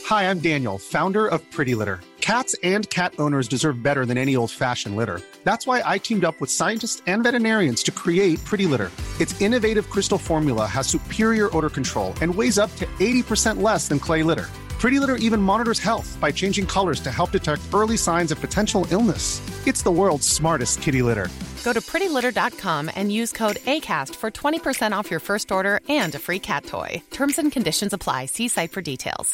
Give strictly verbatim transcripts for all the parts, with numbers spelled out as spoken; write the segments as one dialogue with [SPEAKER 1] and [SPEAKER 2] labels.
[SPEAKER 1] Hi, I'm Daniel, founder of Pretty Litter. Cats and cat owners deserve better than any old-fashioned litter. That's why I teamed up with scientists and veterinarians to create Pretty Litter. Its innovative crystal formula has superior odor control and weighs up to eighty percent less than clay litter. Pretty Litter even monitors health by changing colors to help detect early signs of potential illness. It's the world's smartest kitty litter.
[SPEAKER 2] Go to pretty litter dot com and use code ACAST for twenty percent off your first order and a free cat toy. Terms and conditions apply. See site for details.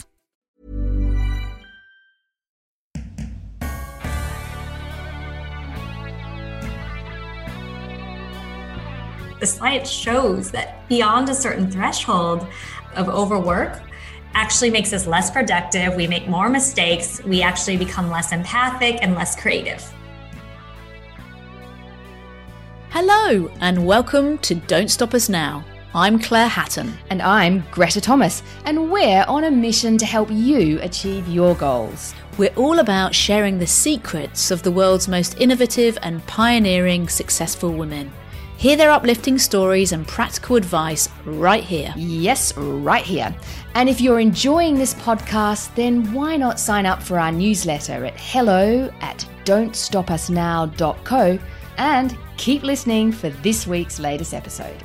[SPEAKER 3] The science shows that beyond a certain threshold of overwork actually makes us less productive. We make more mistakes. We actually become less empathic and less creative.
[SPEAKER 4] Hello, and welcome to Don't Stop Us Now. I'm Claire Hatton.
[SPEAKER 5] And I'm Greta Thomas, and we're on a mission to help you achieve your goals.
[SPEAKER 4] We're all about sharing the secrets of the world's most innovative and pioneering successful women. Hear their uplifting stories and practical advice right here.
[SPEAKER 5] Yes, right here. And if you're enjoying this podcast, then why not sign up for our newsletter at hello at don't stop us now dot co and keep listening for this week's latest episode.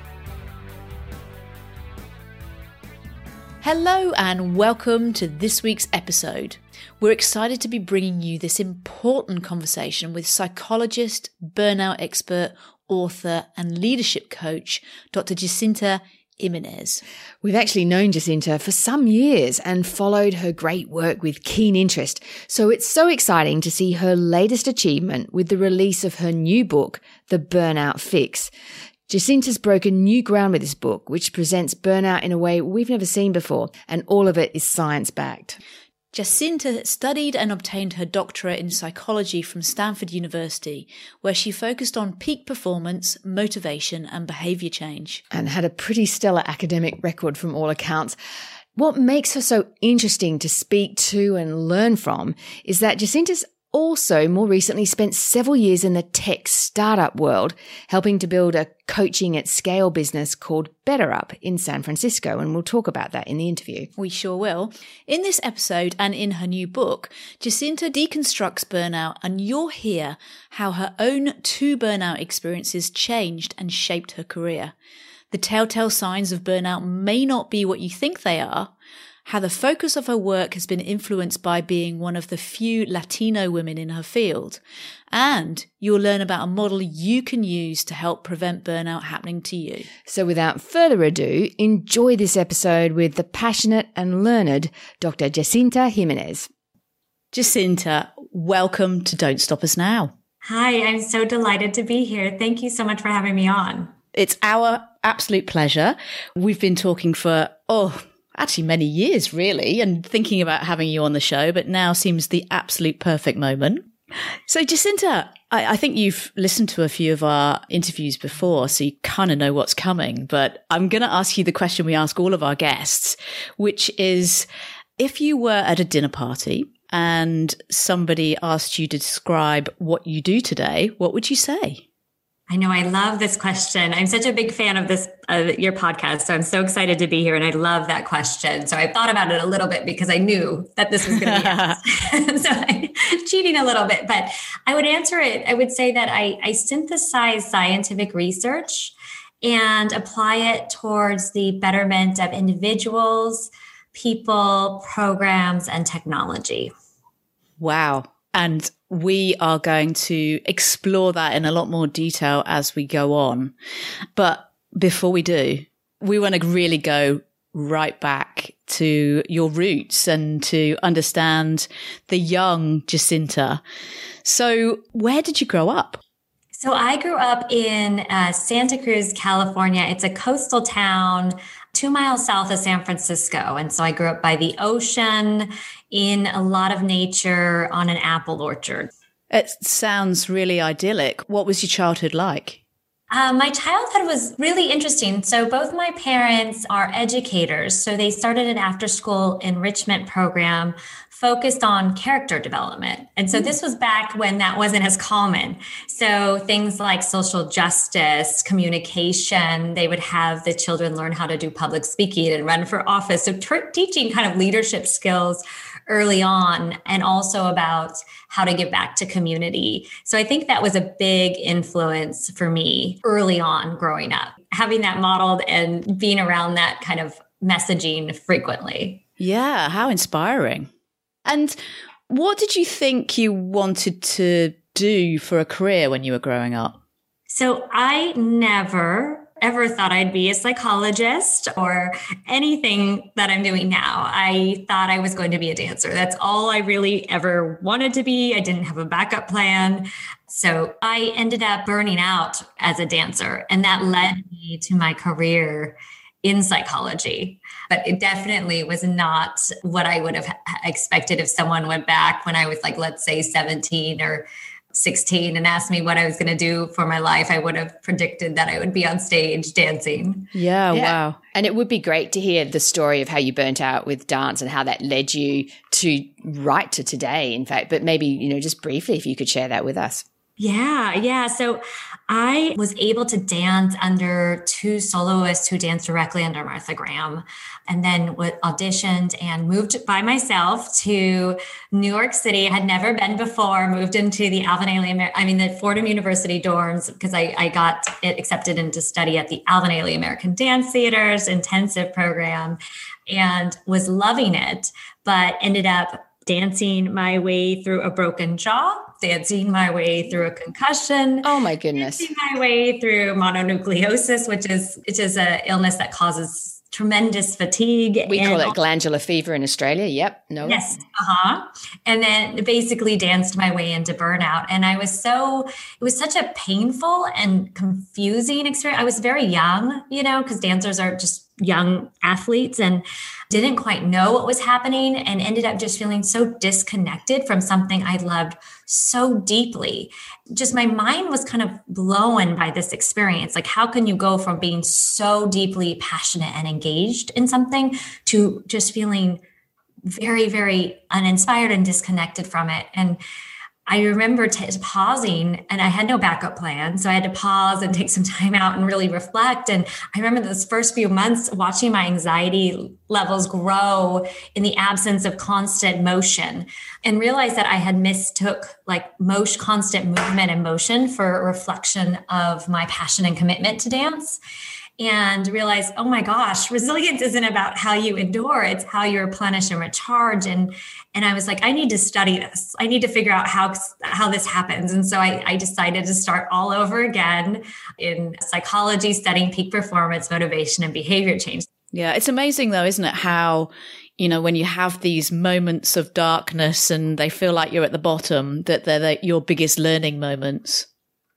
[SPEAKER 4] Hello and welcome to this week's episode. We're excited to be bringing you this important conversation with psychologist, burnout expert, author and leadership coach, Doctor Jacinta Jimenez.
[SPEAKER 5] We've actually known Jacinta for some years and followed her great work with keen interest. So it's so exciting to see her latest achievement with the release of her new book, The Burnout Fix. Jacinta's broken new ground with this book, which presents burnout in a way we've never seen before, and all of it is science-backed.
[SPEAKER 4] Jacinta studied and obtained her doctorate in psychology from Stanford University, where she focused on peak performance, motivation, and behaviour change.
[SPEAKER 5] And had a pretty stellar academic record from all accounts. What makes her so interesting to speak to and learn from is that Jacinta's also more recently spent several years in the tech startup world, helping to build a coaching at scale business called BetterUp in San Francisco. And we'll talk about that in the interview.
[SPEAKER 4] We sure will. In this episode and in her new book, Jacinta deconstructs burnout, and you'll hear how her own two burnout experiences changed and shaped her career. The telltale signs of burnout may not be what you think they are, how the focus of her work has been influenced by being one of the few Latino women in her field. And you'll learn about a model you can use to help prevent burnout happening to you.
[SPEAKER 5] So without further ado, enjoy this episode with the passionate and learned Doctor Jacinta Jimenez.
[SPEAKER 4] Jacinta, welcome to Don't Stop Us Now.
[SPEAKER 3] Hi, I'm so delighted to be here. Thank you so much for having me on.
[SPEAKER 4] It's our absolute pleasure. We've been talking for, oh, actually many years really, and thinking about having you on the show, but now seems the absolute perfect moment. So Jacinta, I, I think you've listened to a few of our interviews before, so you kind of know what's coming, but I'm going to ask you the question we ask all of our guests, which is, if you were at a dinner party and somebody asked you to describe what you do today, what would you say?
[SPEAKER 3] I know. I love this question. I'm such a big fan of this, uh, your podcast. So I'm so excited to be here. And I love that question. So I thought about it a little bit because I knew that this was going to be asked. So I'm cheating a little bit, but I would answer it. I would say that I, I synthesize scientific research and apply it towards the betterment of individuals, people, programs, and technology.
[SPEAKER 4] Wow. And we are going to explore that in a lot more detail as we go on. But before we do, we want to really go right back to your roots and to understand the young Jacinta. So where did you grow up?
[SPEAKER 3] So I grew up in uh, Santa Cruz, California. It's a coastal town two miles south of San Francisco. And so I grew up by the ocean in a lot of nature on an apple orchard.
[SPEAKER 4] It sounds really idyllic. What was your childhood like?
[SPEAKER 3] Uh, my childhood was really interesting. So both my parents are educators. So they started an after-school enrichment program focused on character development. And so this was back when that wasn't as common. So things like social justice, communication, they would have the children learn how to do public speaking and run for office. So t- teaching kind of leadership skills early on, and also about how to give back to community. So I think that was a big influence for me early on growing up, having that modeled and being around that kind of messaging frequently.
[SPEAKER 4] Yeah, how inspiring. And what did you think you wanted to do for a career when you were growing up?
[SPEAKER 3] So I never ever thought I'd be a psychologist or anything that I'm doing now. I thought I was going to be a dancer. That's all I really ever wanted to be. I didn't have a backup plan. So I ended up burning out as a dancer, and that led me to my career in psychology. But it definitely was not what I would have expected if someone went back when I was like, let's say seventeen or sixteen and asked me what I was going to do for my life. I would have predicted that I would be on stage dancing.
[SPEAKER 4] Yeah,
[SPEAKER 5] yeah,
[SPEAKER 4] wow.
[SPEAKER 5] And it would be great to hear the story of how you burnt out with dance and how that led you to right to today, in fact. But maybe, you know, just briefly, if you could share that with us.
[SPEAKER 3] Yeah, yeah. So I was able to dance under two soloists who danced directly under Martha Graham, and then auditioned and moved by myself to New York City. I had never been before, moved into the Alvin Ailey, Amer- I mean, the Fordham University dorms, because I, I got it accepted into study at the Alvin Ailey American Dance Theater's intensive program, and was loving it, but ended up dancing my way through a broken jaw, dancing my way through a concussion.
[SPEAKER 5] Oh my goodness.
[SPEAKER 3] Dancing my way through mononucleosis, which is which is an illness that causes tremendous fatigue.
[SPEAKER 5] We call
[SPEAKER 3] and
[SPEAKER 5] it glandular fever in Australia. Yep. No.
[SPEAKER 3] Yes. Uh-huh. And then basically danced my way into burnout. And I was so, it was such a painful and confusing experience. I was very young, you know, because dancers are just young athletes, and didn't quite know what was happening, and ended up just feeling so disconnected from something I loved so deeply. Just my mind was kind of blown by this experience. Like, how can you go from being so deeply passionate and engaged in something to just feeling very, very uninspired and disconnected from it? And I remember t- pausing, and I had no backup plan. So I had to pause and take some time out and really reflect. And I remember those first few months watching my anxiety levels grow in the absence of constant motion, and realized that I had mistook like motion, constant movement and motion for a reflection of my passion and commitment to dance. And realized, oh my gosh, resilience isn't about how you endure, it's how you replenish and recharge. And and I was like, I need to study this. I need to figure out how, how this happens. And so I, I decided to start all over again in psychology, studying peak performance, motivation, and behavior change.
[SPEAKER 4] Yeah, it's amazing though, isn't it? How, you know, when you have these moments of darkness and they feel like you're at the bottom, that they're the, your biggest learning moments.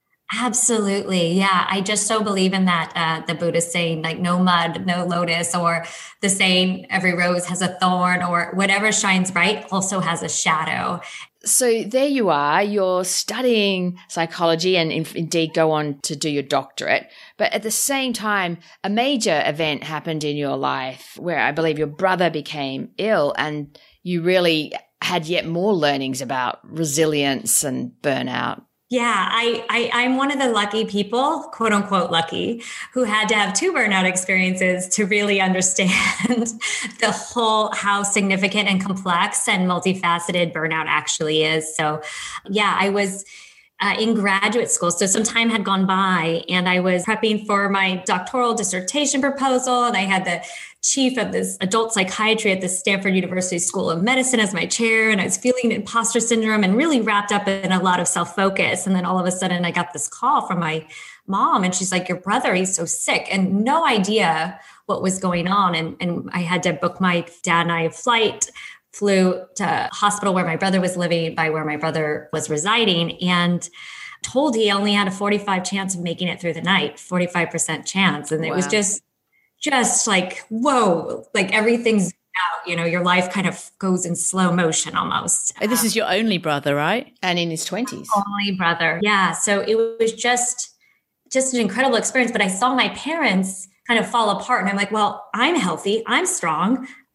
[SPEAKER 3] Absolutely. Yeah. I just so believe in that, uh, the Buddhist saying, like, no mud, no lotus, or the saying, every rose has a thorn, or whatever shines bright also has a shadow.
[SPEAKER 5] So there you are, you're studying psychology and in- indeed go on to do your doctorate. But at the same time, a major event happened in your life where I believe your brother became ill, and you really had yet more learnings about resilience and burnout.
[SPEAKER 3] Yeah, I, I, I'm one of the lucky people, quote unquote lucky, who had to have two burnout experiences to really understand the whole, how significant and complex and multifaceted burnout actually is. So yeah, I was uh, in graduate school. So some time had gone by, and I was prepping for my doctoral dissertation proposal, and I had the chief of this adult psychiatry at the Stanford University School of Medicine as my chair. And I was feeling imposter syndrome and really wrapped up in a lot of self-focus. And then all of a sudden I got this call from my mom, and she's like, your brother, he's so sick, and no idea what was going on. And, and I had to book my dad and I a flight, flew to a hospital where my brother was living, by where my brother was residing, and told he only had a forty-five chance of making it through the night, forty-five percent chance. And it wow. was just, just like, whoa, like everything's out, you know, your life kind of goes in slow motion almost.
[SPEAKER 4] This is your only brother, right?
[SPEAKER 5] And in his twenties.
[SPEAKER 3] Only brother. Yeah. So it was just, just an incredible experience. But I saw my parents kind of fall apart, and I'm like, well, I'm healthy, I'm strong,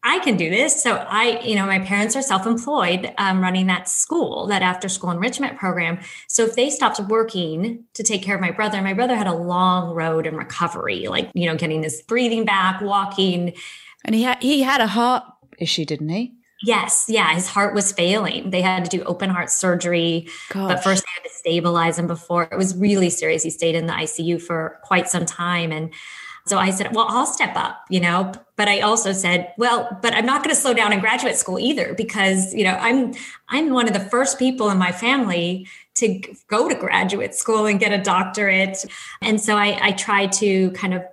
[SPEAKER 3] I can do this. So I, you know, my parents are self-employed, um, running that school, that after school enrichment program. So if they stopped working to take care of my brother, my brother had a long road in recovery, like, you know, getting his breathing back, walking.
[SPEAKER 4] And he had, he had a heart issue, didn't he?
[SPEAKER 3] Yes. Yeah. His heart was failing. They had to do open heart surgery,
[SPEAKER 4] Gosh.
[SPEAKER 3] But first they had to stabilize him before. It was really serious. He stayed in the I C U for quite some time. And so I said, well, I'll step up, you know, but I also said, well, but I'm not going to slow down in graduate school either, because, you know, I'm, I'm one of the first people in my family to go to graduate school and get a doctorate. And so I, I tried to kind of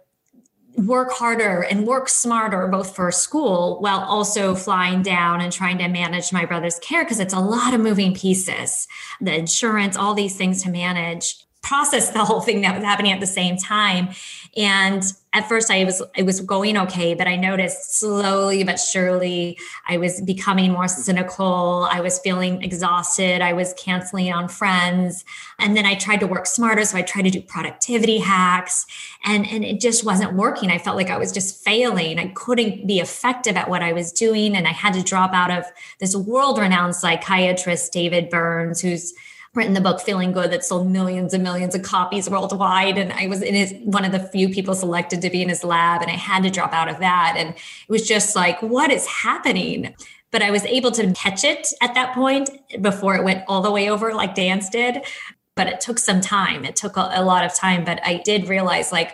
[SPEAKER 3] work harder and work smarter, both for school while also flying down and trying to manage my brother's care, because it's a lot of moving pieces, the insurance, all these things to manage, process the whole thing that was happening at the same time. And at first I was, it was going okay, but I noticed slowly but surely I was becoming more cynical. I was feeling exhausted. I was canceling on friends. And then I tried to work smarter. So I tried to do productivity hacks, and, and it just wasn't working. I felt like I was just failing. I couldn't be effective at what I was doing. And I had to drop out of this world-renowned psychiatrist, David Burns, who's written the book Feeling Good that sold millions and millions of copies worldwide. And I was in his, one of the few people selected to be in his lab, and I had to drop out of that. And it was just like, what is happening? But I was able to catch it at that point before it went all the way over like Dan's did. But it took some time. It took a, a lot of time. But I did realize like,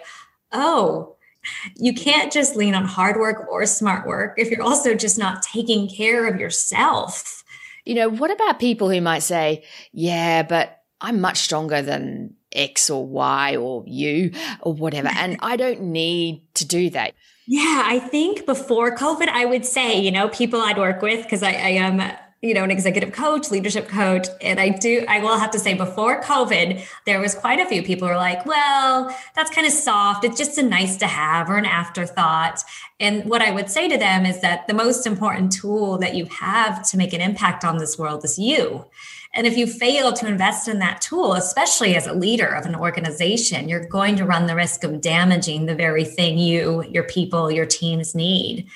[SPEAKER 3] oh, you can't just lean on hard work or smart work if you're also just not taking care of yourself.
[SPEAKER 5] You know, what about people who might say, yeah, but I'm much stronger than X or Y or you or whatever, and I don't need to do that?
[SPEAKER 3] Yeah, I think before COVID, I would say, you know, people I'd work with, because I, I am, you know, an executive coach, leadership coach. And I do, I will have to say before COVID, there was quite a few people who were like, well, that's kind of soft. It's just a nice to have or an afterthought. And what I would say to them is that the most important tool that you have to make an impact on this world is you. And if you fail to invest in that tool, especially as a leader of an organization, you're going to run the risk of damaging the very thing you, your people, your teams need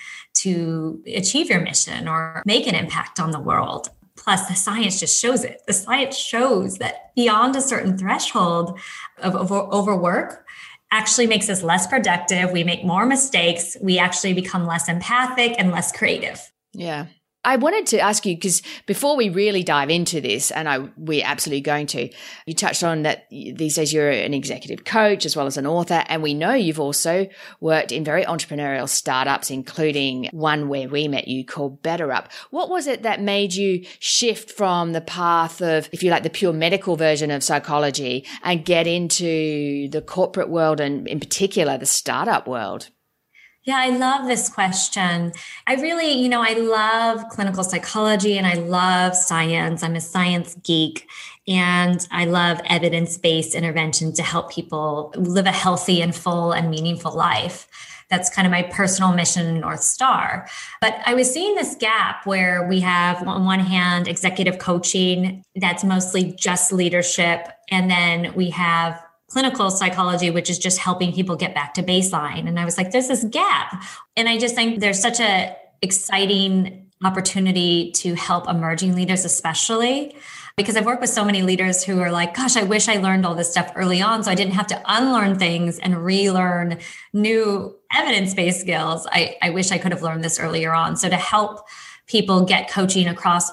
[SPEAKER 3] to achieve your mission or make an impact on the world. Plus, the science just shows it. The science shows that beyond a certain threshold of over, overwork actually makes us less productive. We make more mistakes. We actually become less empathic and less creative.
[SPEAKER 5] Yeah. I wanted to ask you, because before we really dive into this, and I, we're absolutely going to, you touched on that these days you're an executive coach as well as an author, and we know you've also worked in very entrepreneurial startups, including one where we met you called BetterUp. What was it that made you shift from the path of, if you like, the pure medical version of psychology and get into the corporate world and in particular the startup world?
[SPEAKER 3] Yeah, I love this question. I really, you know, I love clinical psychology and I love science. I'm a science geek, and I love evidence-based intervention to help people live a healthy and full and meaningful life. That's kind of my personal mission and North Star. But I was seeing this gap where we have, on one hand, executive coaching that's mostly just leadership. And then we have clinical psychology, which is just helping people get back to baseline. And I was like, there's this gap. And I just think there's such a exciting opportunity to help emerging leaders, especially because I've worked with so many leaders who are like, gosh, I wish I learned all this stuff early on so I didn't have to unlearn things and relearn new evidence-based skills. I, I wish I could have learned this earlier on. So to help people get coaching across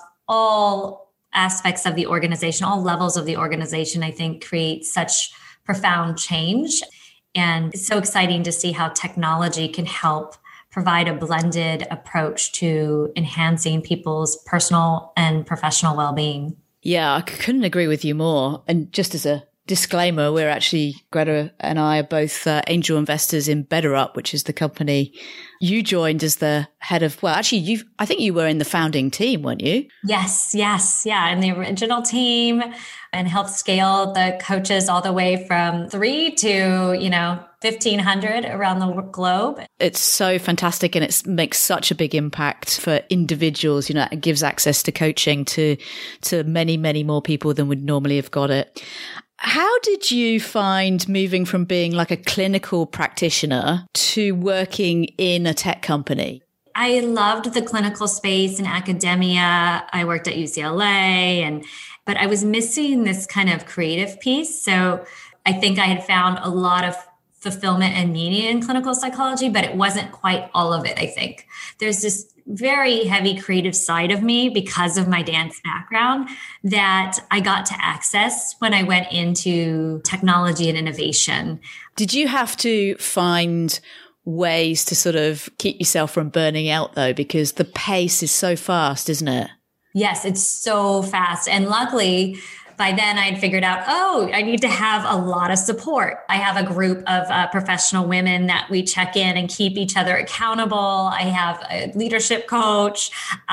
[SPEAKER 3] all aspects of the organization, all levels of the organization, I think creates such profound change. And it's so exciting to see how technology can help provide a blended approach to enhancing people's personal and professional well-being.
[SPEAKER 4] Yeah, I couldn't agree with you more. And just as a disclaimer, we're actually, Greta and I are both uh, angel investors in BetterUp, which is the company you joined as the head of. Well, actually, you I think you were in the founding team, weren't you?
[SPEAKER 3] Yes, yes. Yeah. In the original team, and helped scale the coaches all the way from three to, you know, fifteen hundred around the globe.
[SPEAKER 4] It's so fantastic, and it makes such a big impact for individuals. You know, it gives access to coaching to, to many, many more people than would normally have got it. How did you find moving from being like a clinical practitioner to working in a tech company?
[SPEAKER 3] I loved the clinical space and academia. I worked at U C L A, and but I was missing this kind of creative piece. So I think I had found a lot of fulfillment and meaning in clinical psychology, but it wasn't quite all of it, I think. There's this very heavy creative side of me because of my dance background that I got to access when I went into technology and innovation.
[SPEAKER 4] Did you have to find ways to sort of keep yourself from burning out though? Because the pace is so fast, isn't it?
[SPEAKER 3] Yes, it's so fast. And luckily, by then I'd figured out, oh, I need to have a lot of support. I have a group of uh, professional women that we check in and keep each other accountable. I have a leadership coach.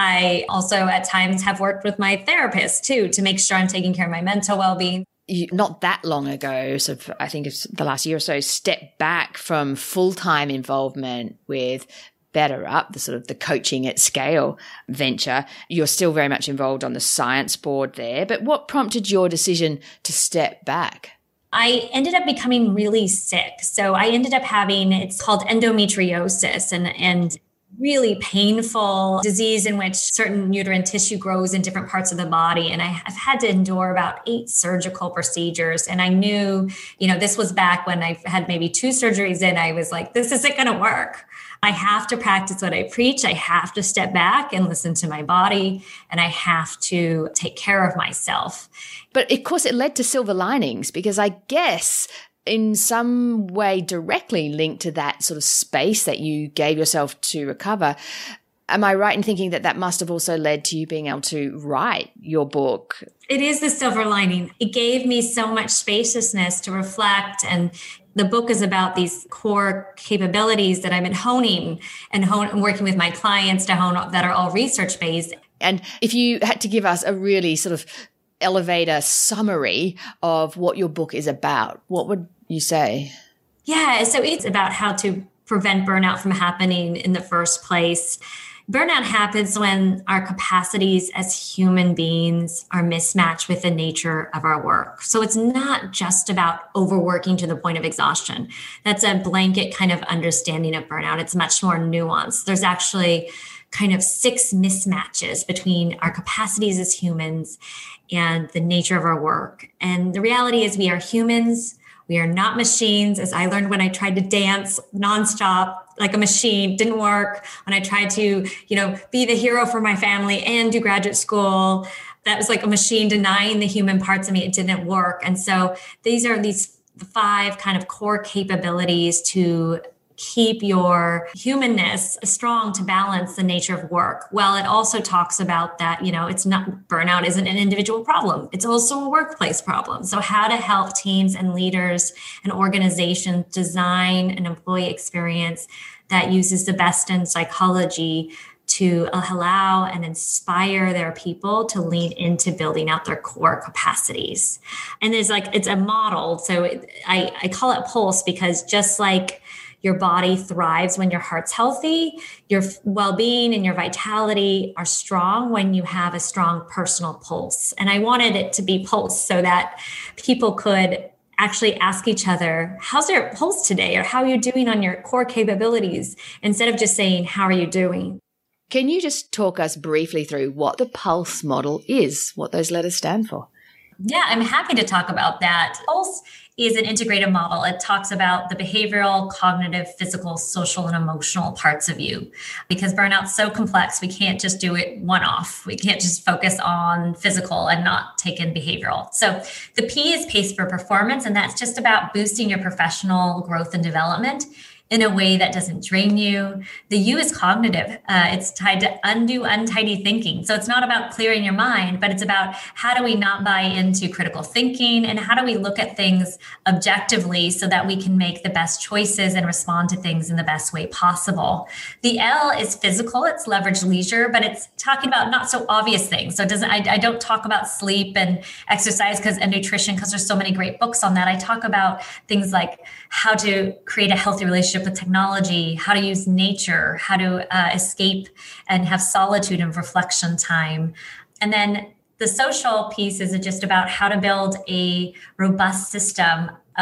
[SPEAKER 3] I also at times have worked with my therapist too, to make sure I'm taking care of my mental well-being.
[SPEAKER 5] You, not that long ago, so I think it's the last year or so, stepped back from full-time involvement with Better Up, the sort of the coaching at scale venture. You're still very much involved on the science board there, but what prompted your decision to step back?
[SPEAKER 3] I ended up becoming really sick. So I ended up having, it's called endometriosis, and, and really painful disease in which certain uterine tissue grows in different parts of the body. And I, I've had to endure about eight surgical procedures. And I knew, you know, this was back when I had maybe two surgeries in. I was like, this isn't going to work. I have to practice what I preach. I have to step back and listen to my body, and I have to take care of myself.
[SPEAKER 5] But of course, it led to silver linings, because I guess in some way directly linked to that sort of space that you gave yourself to recover. Am I right in thinking that that must have also led to you being able to write your book?
[SPEAKER 3] It is the silver lining. It gave me so much spaciousness to reflect, and the book is about these core capabilities that I've been honing and hone, working with my clients to hone that are all research-based.
[SPEAKER 5] And if you had to give us a really sort of elevator summary of what your book is about, what would you say?
[SPEAKER 3] Yeah, so it's about how to prevent burnout from happening in the first place. Burnout happens when our capacities as human beings are mismatched with the nature of our work. So it's not just about overworking to the point of exhaustion. That's a blanket kind of understanding of burnout. It's much more nuanced. There's actually kind of six mismatches between our capacities as humans and the nature of our work. And the reality is we are humans. We are not machines, as I learned when I tried to dance nonstop like a machine. Didn't work. When I tried to, you know, be the hero for my family and do graduate school, that was like a machine denying the human parts of me. It didn't work. And so these are these five kind of core capabilities to keep your humanness strong to balance the nature of work. Well, it also talks about that, you know, it's not, burnout isn't an individual problem. It's also a workplace problem. So how to help teams and leaders and organizations design an employee experience that uses the best in psychology to allow and inspire their people to lean into building out their core capacities. And there's like, it's a model. So it, I, I call it Pulse, because just like your body thrives when your heart's healthy, your well-being and your vitality are strong when you have a strong personal pulse. And I wanted it to be Pulse so that people could actually ask each other, how's your pulse today? Or how are you doing on your core capabilities? Instead of just saying, how are you doing?
[SPEAKER 5] Can you just talk us briefly through what the Pulse model is, what those letters stand for?
[SPEAKER 3] Yeah, I'm happy to talk about that. Pulse is an integrative model. It talks about the behavioral, cognitive, physical, social, and emotional parts of you. Because burnout's so complex, we can't just do it one-off. We can't just focus on physical and not take in behavioral. So the P is pace for performance, and that's just about boosting your professional growth and development in a way that doesn't drain you. The U is cognitive. Uh, it's tied to undo, untidy thinking. So it's not about clearing your mind, but it's about how do we not buy into critical thinking, and how do we look at things objectively so that we can make the best choices and respond to things in the best way possible. The L is physical. It's leverage leisure, but it's talking about not so obvious things. So it doesn't, I, I don't talk about sleep and exercise because and nutrition, because there's so many great books on that. I talk about things like how to create a healthy relationship with technology, how to use nature, how to uh, escape and have solitude and reflection time. And then the social piece is just about how to build a robust system of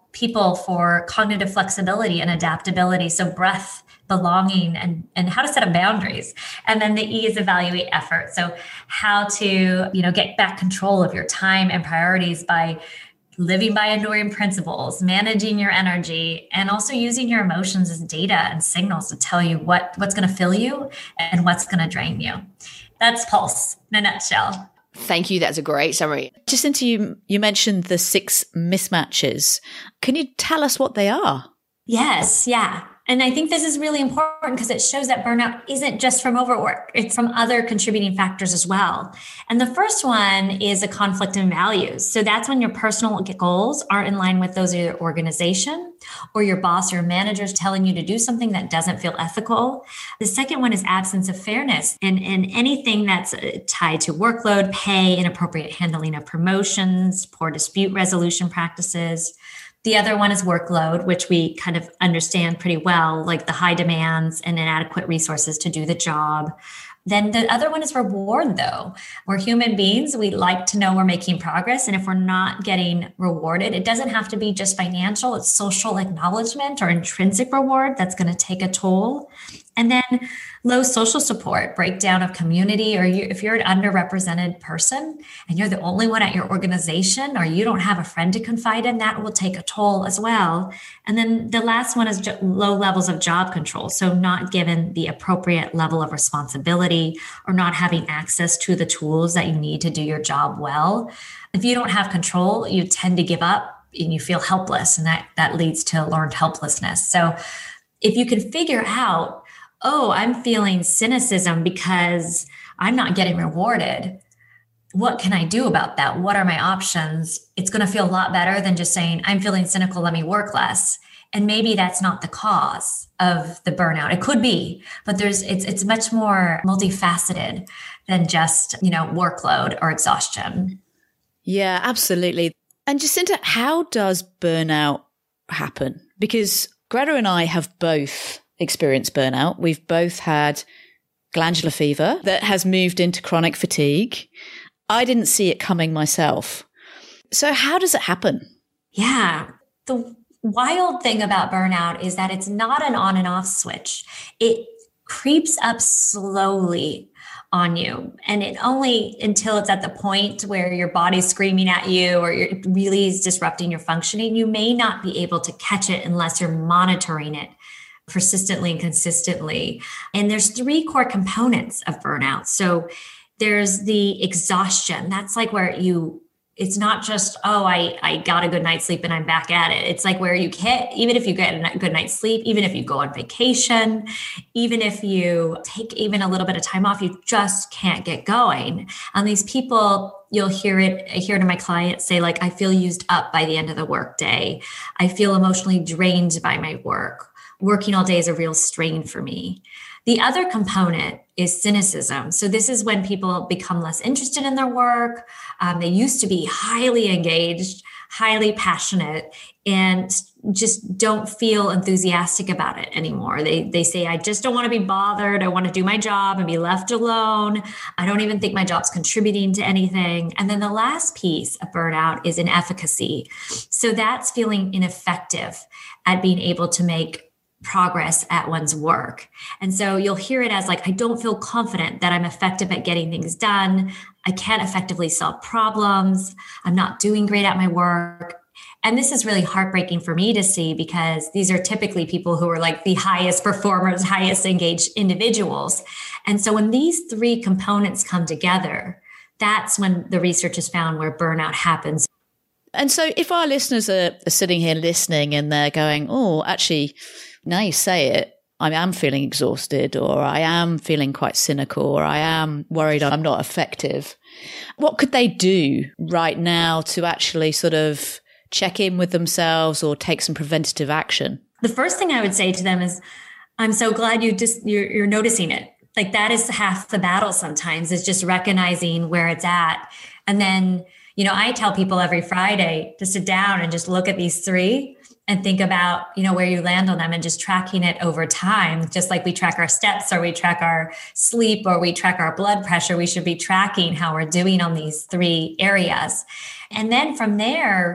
[SPEAKER 3] people for cognitive flexibility and adaptability. So breath, belonging, and, and how to set up boundaries. And then the E is evaluate effort. So how to, you know, get back control of your time and priorities by living by enduring principles, managing your energy, and also using your emotions as data and signals to tell you what, what's going to fill you and what's going to drain you. That's Pulse in a nutshell.
[SPEAKER 5] Thank you. That's a great summary.
[SPEAKER 4] Jacinta, you, you mentioned the six mismatches. Can you tell us what they are?
[SPEAKER 3] Yes. Yeah. And I think this is really important because it shows that burnout isn't just from overwork. It's from other contributing factors as well. And the first one is a conflict in values. So that's when your personal goals aren't in line with those of your organization, or your boss or manager is telling you to do something that doesn't feel ethical. The second one is absence of fairness, and, and anything that's tied to workload, pay, inappropriate handling of promotions, poor dispute resolution practices. The other one is workload, which we kind of understand pretty well, like the high demands and inadequate resources to do the job. Then the other one is reward, though. We're human beings. We like to know we're making progress. And if we're not getting rewarded, it doesn't have to be just financial. It's social acknowledgement or intrinsic reward that's going to take a toll. And then low social support, breakdown of community, or you, if you're an underrepresented person and you're the only one at your organization, or you don't have a friend to confide in, that will take a toll as well. And then the last one is jo- low levels of job control. So not given the appropriate level of responsibility, or not having access to the tools that you need to do your job well. If you don't have control, you tend to give up and you feel helpless, and that, that leads to learned helplessness. So if you can figure out, oh, I'm feeling cynicism because I'm not getting rewarded, what can I do about that? What are my options? It's going to feel a lot better than just saying, I'm feeling cynical, let me work less. And maybe that's not the cause of the burnout. It could be, but there's it's it's much more multifaceted than just, you know, workload or exhaustion.
[SPEAKER 4] Yeah, absolutely. And Jacinta, how does burnout happen? Because Greta and I have both experienced burnout. We've both had glandular fever that has moved into chronic fatigue. I didn't see it coming myself. So how does it happen?
[SPEAKER 3] Yeah. The wild thing about burnout is that it's not an on and off switch. It creeps up slowly on you. And it only until it's at the point where your body's screaming at you, or it really is disrupting your functioning, you may not be able to catch it unless you're monitoring it persistently and consistently. And there's three core components of burnout. So there's the exhaustion. That's like where you, it's not just, oh, I, I got a good night's sleep and I'm back at it. It's like where you can't, even if you get a good night's sleep, even if you go on vacation, even if you take even a little bit of time off, you just can't get going. And these people, you'll hear it, I hear it to my clients say, like, I feel used up by the end of the workday. I feel emotionally drained by my work. Working all day is a real strain for me. The other component is cynicism. So this is when people become less interested in their work. Um, they used to be highly engaged, highly passionate, and just don't feel enthusiastic about it anymore. They they say, I just don't want to be bothered. I want to do my job and be left alone. I don't even think my job's contributing to anything. And then the last piece of burnout is inefficacy. So that's feeling ineffective at being able to make progress at one's work. And so you'll hear it as like, I don't feel confident that I'm effective at getting things done. I can't effectively solve problems. I'm not doing great at my work. And this is really heartbreaking for me to see, because these are typically people who are like the highest performers, highest engaged individuals. And so when these three components come together, that's when the research has found where burnout happens.
[SPEAKER 4] And so if our listeners are, are sitting here listening and they're going, oh, actually, now you say it, I am feeling exhausted, or I am feeling quite cynical, or I am worried I'm not effective. What could they do right now to actually sort of check in with themselves or take some preventative action?
[SPEAKER 3] The first thing I would say to them is, I'm so glad you just, you're, you're noticing it. Like, that is half the battle sometimes, is just recognizing where it's at. And then, you know, I tell people every Friday to sit down and just look at these three and think about, you know, where you land on them, and just tracking it over time. Just like we track our steps, or we track our sleep, or we track our blood pressure, we should be tracking how we're doing on these three areas. And then from there,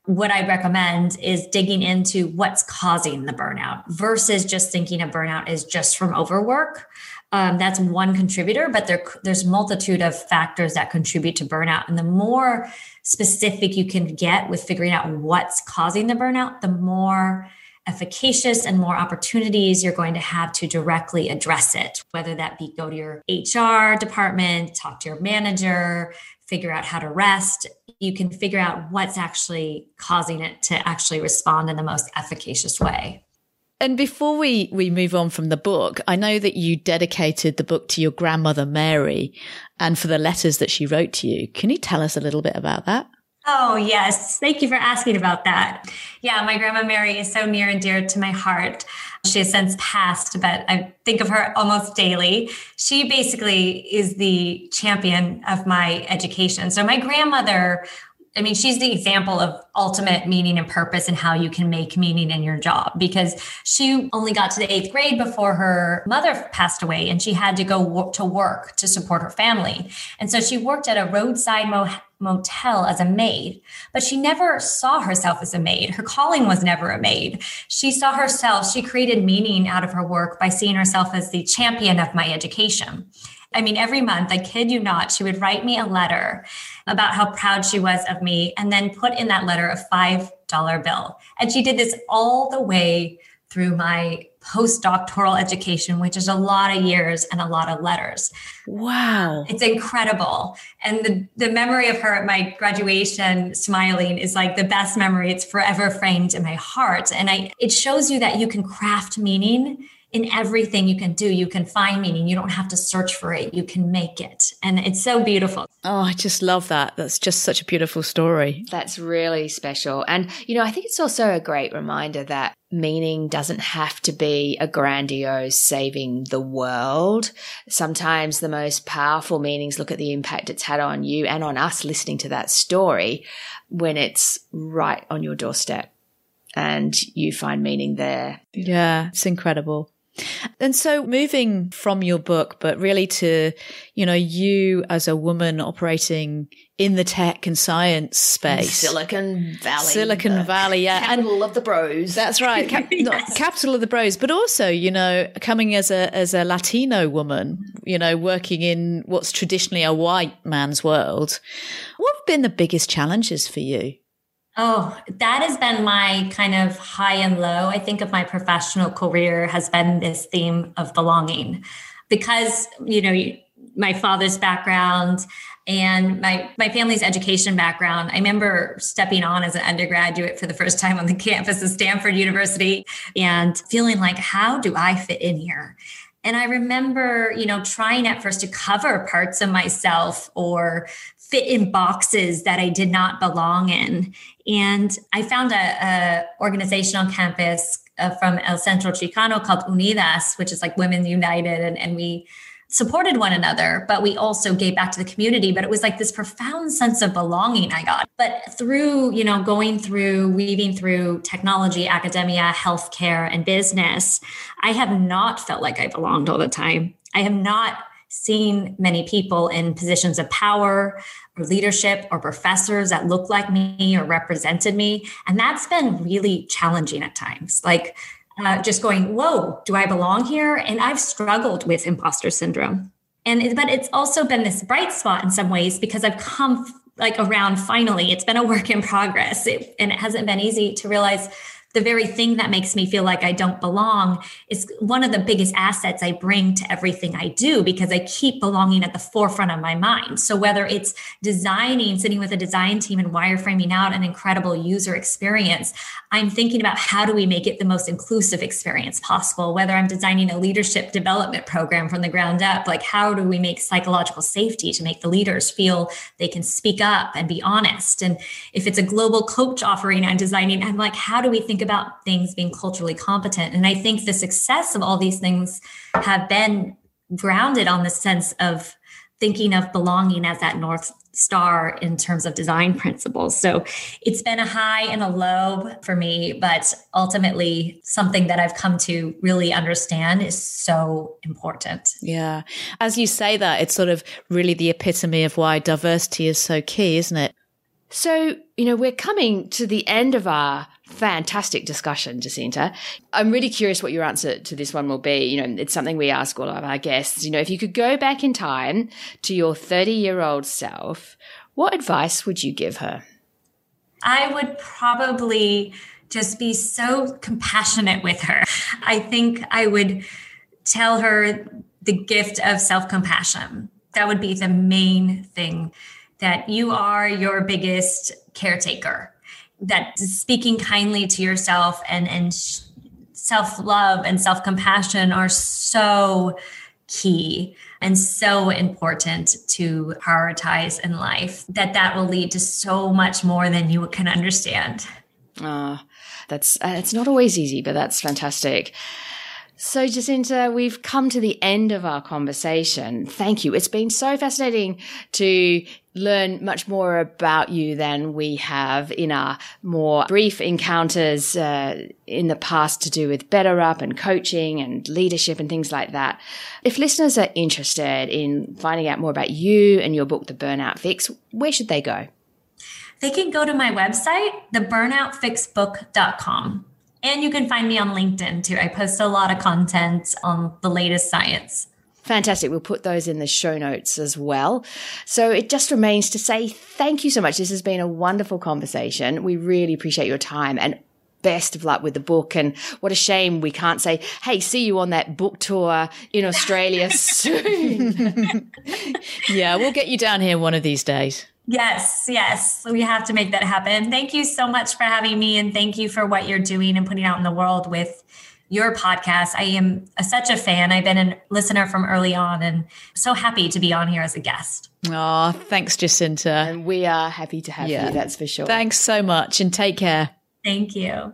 [SPEAKER 3] what I recommend is digging into what's causing the burnout versus just thinking of burnout as just from overwork. Um, that's one contributor, but there, there's multitude of factors that contribute to burnout. And the more specific you can get with figuring out what's causing the burnout, the more efficacious and more opportunities you're going to have to directly address it, whether that be go to your H R department, talk to your manager, figure out how to rest. You can figure out what's actually causing it to actually respond in the most efficacious way.
[SPEAKER 4] And before we, we move on from the book, I know that you dedicated the book to your grandmother, Mary, and for the letters that she wrote to you. Can you tell us a little bit about that?
[SPEAKER 3] Oh, yes. Thank you for asking about that. Yeah, my grandma Mary is so near and dear to my heart. She has since passed, but I think of her almost daily. She basically is the champion of my education. So my grandmother, I mean, she's the example of ultimate meaning and purpose and how you can make meaning in your job, because she only got to the eighth grade before her mother passed away and she had to go wo- to work to support her family. And so she worked at a roadside mo- motel as a maid, but she never saw herself as a maid. Her calling was never a maid. She saw herself, she created meaning out of her work by seeing herself as the champion of my education. I mean, every month, I kid you not, she would write me a letter about how proud she was of me and then put in that letter a five dollar bill. And she did this all the way through my postdoctoral education, which is a lot of years and a lot of letters.
[SPEAKER 4] Wow.
[SPEAKER 3] It's incredible. And the, the memory of her at my graduation smiling is like the best memory. It's forever framed in my heart. And I, it shows you that you can craft meaning in everything you can do. You can find meaning. You don't have to search for it. You can make it. And it's so beautiful.
[SPEAKER 4] Oh, I just love that. That's just such a beautiful story.
[SPEAKER 5] That's really special. And, you know, I think it's also a great reminder that meaning doesn't have to be a grandiose saving the world. Sometimes the most powerful meanings look at the impact it's had on you and on us listening to that story when it's right on your doorstep and you find meaning there.
[SPEAKER 4] Yeah, it's incredible. And so moving from your book, but really to, you know, you as a woman operating in the tech and science space.
[SPEAKER 5] Silicon Valley.
[SPEAKER 4] Silicon Valley, yeah.
[SPEAKER 5] Capital
[SPEAKER 4] and
[SPEAKER 5] of the bros.
[SPEAKER 4] That's right. Cap-
[SPEAKER 3] Yes.
[SPEAKER 4] not capital of the bros, but also, you know, coming as a, as a Latino woman, you know, working in what's traditionally a white man's world. What have been the biggest challenges for you?
[SPEAKER 3] Oh, that has been my kind of high and low, I think, of my professional career has been this theme of belonging. Because, you know, my father's background and my, my family's education background, I remember stepping on as an undergraduate for the first time on the campus of Stanford University and feeling like, how do I fit in here? And I remember, you know, trying at first to cover parts of myself or fit in boxes that I did not belong in. And I found a, a organization on campus uh, from El Centro Chicano called Unidas, which is like Women United. And, and we supported one another, but we also gave back to the community. But it was like this profound sense of belonging I got. But through, you know, going through, weaving through technology, academia, healthcare, and business, I have not felt like I belonged all the time. I have not seen many people in positions of power or leadership or professors that look like me or represented me. And that's been really challenging at times. Like, Uh, just going, whoa, do I belong here? And I've struggled with imposter syndrome. And, but it's also been this bright spot in some ways because I've come like around finally. It's been a work in progress. It, and it hasn't been easy to realize the very thing that makes me feel like I don't belong is one of the biggest assets I bring to everything I do because I keep belonging at the forefront of my mind. So whether it's designing, sitting with a design team and wireframing out an incredible user experience, I'm thinking about how do we make it the most inclusive experience possible? Whether I'm designing a leadership development program from the ground up, like how do we make psychological safety to make the leaders feel they can speak up and be honest? And if it's a global coach offering I'm designing, I'm like, how do we think about things being culturally competent? And I think the success of all these things have been grounded on the sense of thinking of belonging as that North Star in terms of design principles. So it's been a high and a low for me, but ultimately something that I've come to really understand is so important.
[SPEAKER 4] Yeah. As you say that, it's sort of really the epitome of why diversity is so key, isn't it?
[SPEAKER 5] So, you know, we're coming to the end of our fantastic discussion, Jacinta. I'm really curious what your answer to this one will be. You know, it's something we ask all of our guests. You know, if you could go back in time to your thirty-year-old self, what advice would you give her?
[SPEAKER 3] I would probably just be so compassionate with her. I think I would tell her the gift of self-compassion. That would be the main thing, that you are your biggest caretaker, that speaking kindly to yourself and, and self-love and self-compassion are so key and so important to prioritize in life, that that will lead to so much more than you can understand.
[SPEAKER 5] Ah, oh, that's uh, it's not always easy, but that's fantastic. So, Jacinta, we've come to the end of our conversation. Thank you. It's been so fascinating to learn much more about you than we have in our more brief encounters uh, in the past to do with BetterUp and coaching and leadership and things like that. If listeners are interested in finding out more about you and your book, The Burnout Fix, where should they go?
[SPEAKER 3] They can go to my website, the burnout fix book dot com. And you can find me on LinkedIn too. I post a lot of content on the latest science.
[SPEAKER 5] Fantastic. We'll put those in the show notes as well. So it just remains to say thank you so much. This has been a wonderful conversation. We really appreciate your time and best of luck with the book. And what a shame we can't say, hey, see you on that book tour in Australia soon.
[SPEAKER 4] Yeah, we'll get you down here one of these days.
[SPEAKER 3] Yes, yes. We have to make that happen. Thank you so much for having me. And thank you for what you're doing and putting out in the world with your podcast. I am a, such a fan. I've been a listener from early on and so happy to be on here as a guest.
[SPEAKER 4] Oh, thanks, Jacinta.
[SPEAKER 5] And we are happy to have
[SPEAKER 4] yeah.
[SPEAKER 5] you, that's for sure.
[SPEAKER 4] Thanks so much and take care.
[SPEAKER 3] Thank you.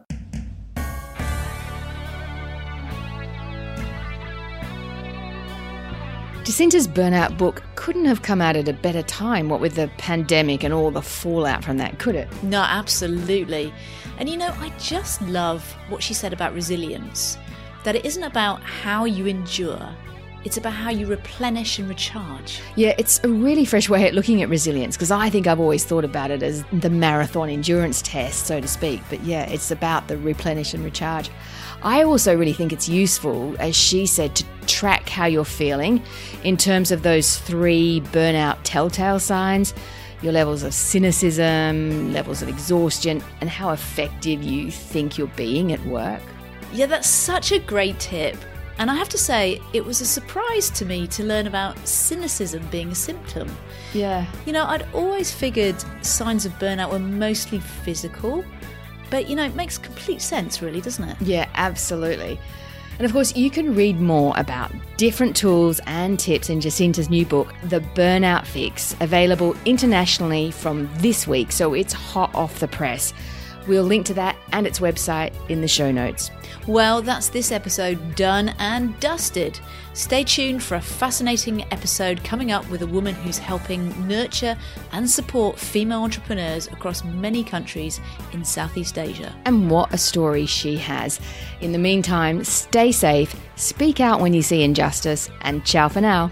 [SPEAKER 5] Jacinta's burnout book couldn't have come out at a better time, what with the pandemic and all the fallout from that, could it?
[SPEAKER 4] No, absolutely. And you know, I just love what she said about resilience, that it isn't about how you endure, it's about how you replenish and recharge.
[SPEAKER 5] Yeah, it's a really fresh way at looking at resilience, because I think I've always thought about it as the marathon endurance test, so to speak. But yeah, it's about the replenish and recharge. I also really think it's useful, as she said, to track how you're feeling in terms of those three burnout telltale signs, your levels of cynicism, levels of exhaustion, and how effective you think you're being at work.
[SPEAKER 4] Yeah, that's such a great tip. And I have to say, it was a surprise to me to learn about cynicism being a symptom.
[SPEAKER 5] Yeah.
[SPEAKER 4] You know, I'd always figured signs of burnout were mostly physical. But, you know, it makes complete sense, really, doesn't it?
[SPEAKER 5] Yeah, absolutely. And of course, you can read more about different tools and tips in Jacinta's new book, The Burnout Fix, available internationally from this week, so it's hot off the press. We'll link to that and its website in the show notes.
[SPEAKER 4] Well, that's this episode done and dusted. Stay tuned for a fascinating episode coming up with a woman who's helping nurture and support female entrepreneurs across many countries in Southeast Asia.
[SPEAKER 5] And what a story she has. In the meantime, stay safe, speak out when you see injustice, and ciao for now.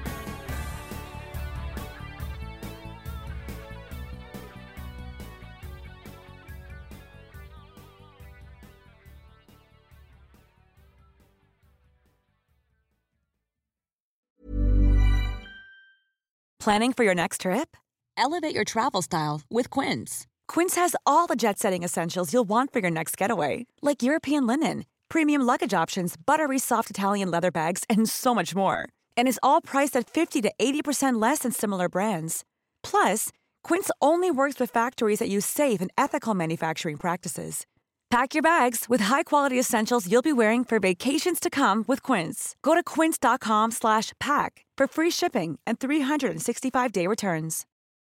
[SPEAKER 6] Planning for your next trip? Elevate your travel style with Quince. Quince has all the jet-setting essentials you'll want for your next getaway, like European linen, premium luggage options, buttery soft Italian leather bags, and so much more. And is all priced at fifty to eighty percent less than similar brands. Plus, Quince only works with factories that use safe and ethical manufacturing practices. Pack your bags with high-quality essentials you'll be wearing for vacations to come with Quince. Go to quince.com slash pack for free shipping and three sixty-five day returns.